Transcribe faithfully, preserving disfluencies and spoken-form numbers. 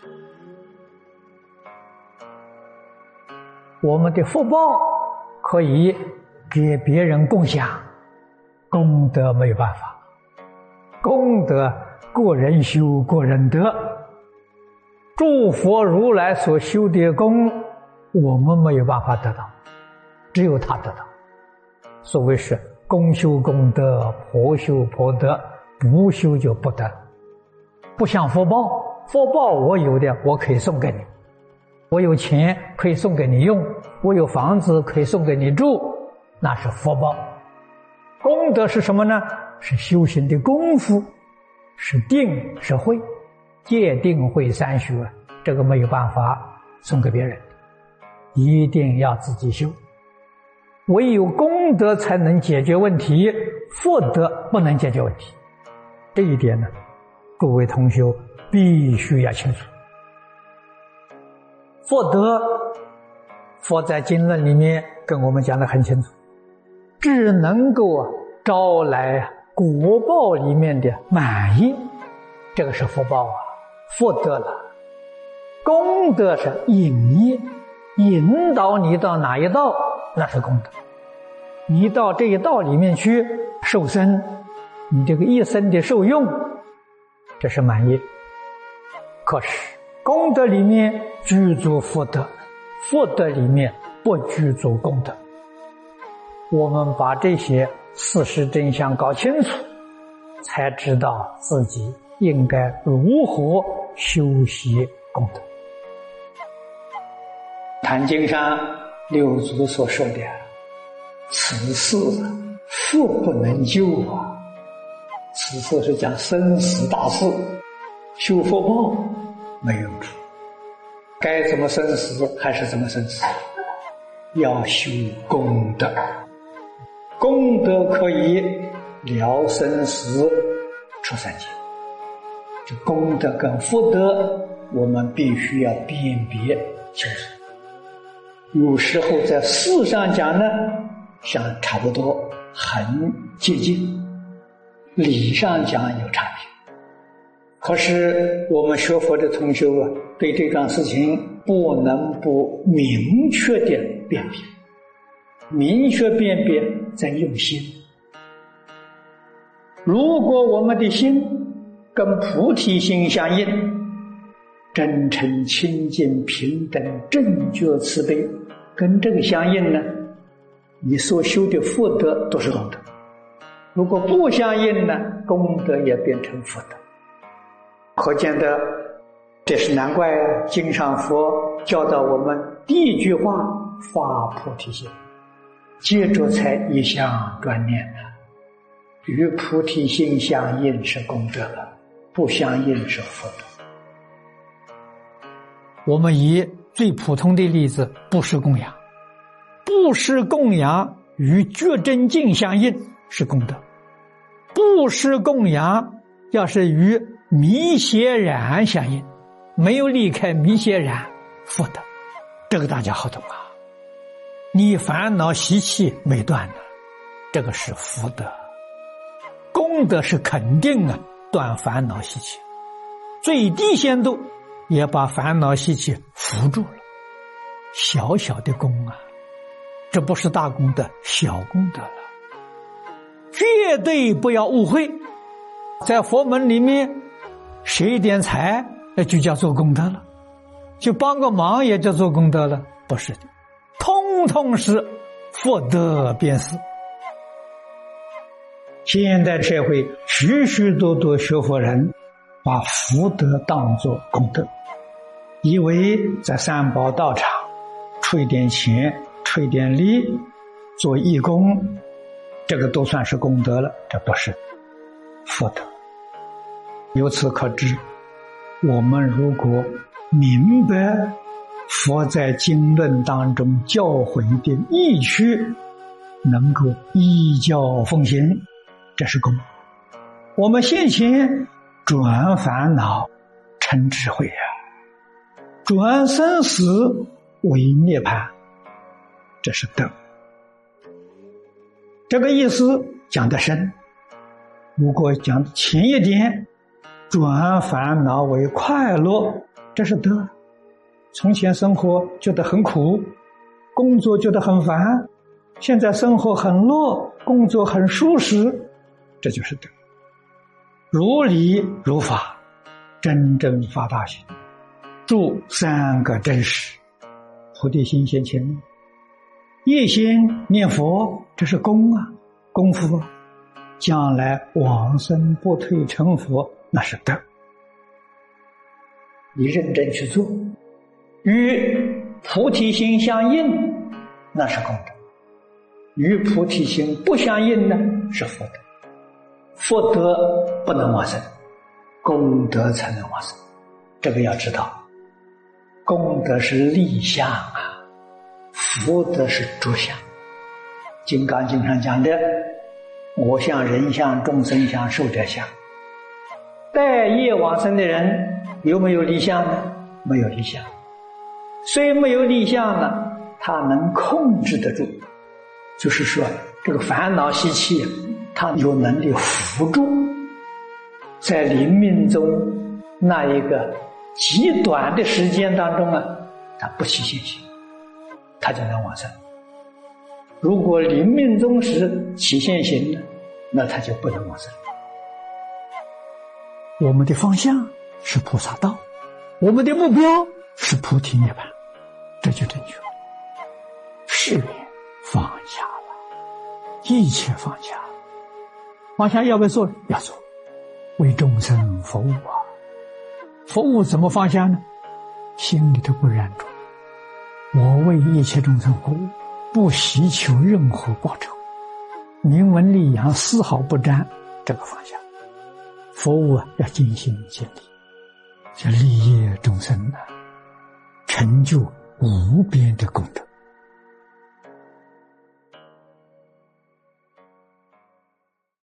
我们的福报可以给别人共享，功德没有办法，功德个人修个人得，诸佛如来所修的功我们没有办法得到，只有他得到。所谓是公修功德，婆修婆德，不修就不得。不像福报，福报我有的我可以送给你，我有钱可以送给你用，我有房子可以送给你住，那是福报。功德是什么呢？是修行的功夫，是定是慧，戒定慧三学，这个没有办法送给别人，一定要自己修。唯有功德才能解决问题，福德不能解决问题。这一点呢，各位同学必须要清楚。福德，佛在经论里面跟我们讲得很清楚，只能够招来果报里面的满意，这个是福报啊，福德了。功德是引业，引导你到哪一道，那是功德。你到这一道里面去受生，你这个一生的受用，这是满业。可是功德里面具足福德，福德里面不具足功德。我们把这些事实真相搞清楚，才知道自己应该如何修习功德。坛经上六祖所说的，此事复不能救啊！此事是讲生死大事，修福报没用处，该怎么生死还是怎么生死，要修功德。功德可以了生死出三界，这功德跟福德我们必须要辨别清楚。有时候在事上讲呢，像差不多很接近，理上讲有差别。可是我们学佛的同学啊，对这桩事情不能不明确的辨别，明确辨别在用心。如果我们的心跟菩提心相应，真诚清净平等正觉慈悲跟这个相应呢，你所修的福德都是功德。如果不相应呢，功德也变成福德。可见的，这是难怪经上佛教导我们第一句话发菩提心，接着才一向专念的。与菩提心相应是功德了，不相应是福德。我们以最普通的例子，布施供养，布施供养与觉真境相应是功德，布施供养要是与迷邪染相应，没有离开迷邪染，福德。这个大家好懂啊，你烦恼习气没断呢，这个是福德。功德是肯定啊，断烦恼习气，最低限度也把烦恼习气扶住了。小小的功啊，这不是大功德，小功德了。绝对不要误会，在佛门里面谁一点财那就叫做功德了，就帮个忙也叫做功德了，不是的，通通是福德便是。现代社会许许多多学佛人把福德当作功德，以为在三宝道场出一点钱出一点力做义工，这个都算是功德了，这不是福德。由此可知，我们如果明白佛在经论当中教诲的义趣，能够依教奉行，这是功。我们现前转烦恼成智慧啊，转生死为涅槃，这是德。这个意思讲得深，如果讲浅一点， 转烦恼为快乐，这是得。从前生活觉得很苦，工作觉得很烦，现在生活很乐，工作很舒适，这就是得。如理如法，真正发大心，住三个真实，菩提心现前，一心念佛，这是功啊，功夫啊，将来往生不退成佛，那是德。你认真去做，与菩提心相应，那是功德；与菩提心不相应呢，是福德。福德不能往生，功德才能往生。这个要知道，功德是立相啊，福德是着相。金刚经上讲的，我相、人相、众生相、寿者相。待业往生的人有没有立相呢？没有立相。虽没有立相呢，他能控制得住，就是说这个烦恼习气他有能力扶住，在临命中那一个极短的时间当中啊，他不起现行，他就能往生。如果临命终时起现行呢，那他就不能往生。我们的方向是菩萨道，我们的目标是菩提涅槃，这就正确了。誓愿放下了，一切放下了，放下要不要做？要做，为众生服务啊！服务怎么放下呢？心里头不染着，我为一切众生服务，不希求任何报酬，名闻利养丝毫不沾，这个放下。服务啊，要尽心尽力，这利益众生呢，成就无边的功德。